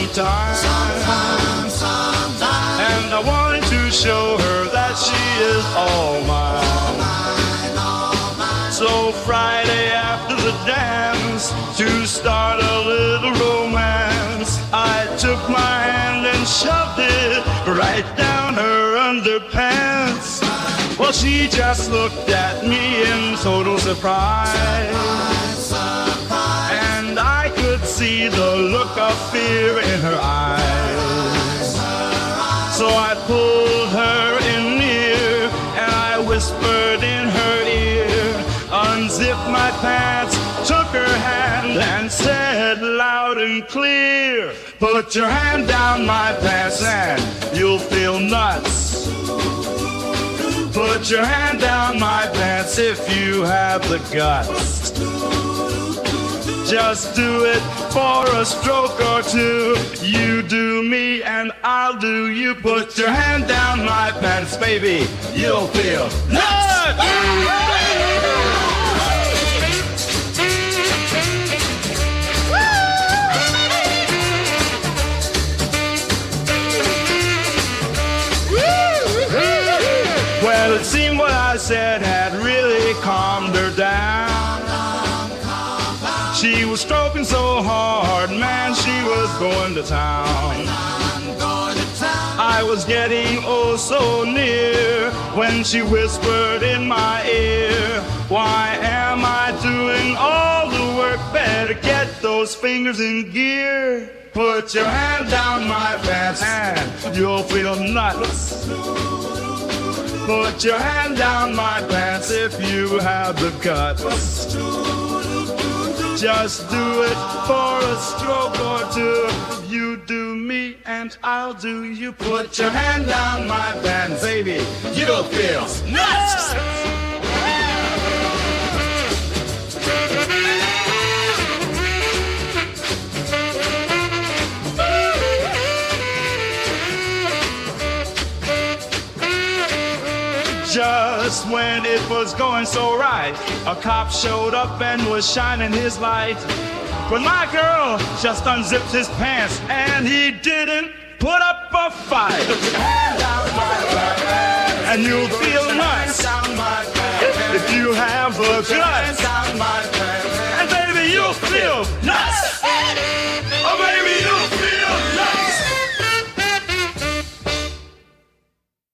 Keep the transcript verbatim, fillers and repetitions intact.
sometime. Sometime, sometime. And I wanted to show her that she is all mine. All mine, all mine. So Friday after the dance, to start a little romance, I took my hand and shoved it right down her underpants. Well, she just looked at me in total surprise. Surprise, surprise. And I could see the look of fear in her eyes. So I pulled her in near and I whispered in her ear, unzipped my pants, took her hand and said loud and clear, put your hand down my pants and you'll feel nuts. Put your hand down my pants if you have the guts. Just do it for a stroke or two. You do me and I'll do you. Put your hand down my pants, baby. You'll feel nuts. Well, it seemed what I said had really calmed her down. She was stroking so hard, man, she was going to town. I was getting oh so near when she whispered in my ear, why am I doing all the work? Better get those fingers in gear. Put your hand down my pants and you'll feel nuts. Put your hand down my pants if you have the guts. Just do it for a stroke or two. You do me and I'll do you. Put your hand down my pants, baby. You'll feel nuts. Just when it was going so right, a cop showed up and was shining his light. But my girl just unzipped his pants and he didn't put up a fight. Hand down my pants, and you'll feel nice if you have the guts.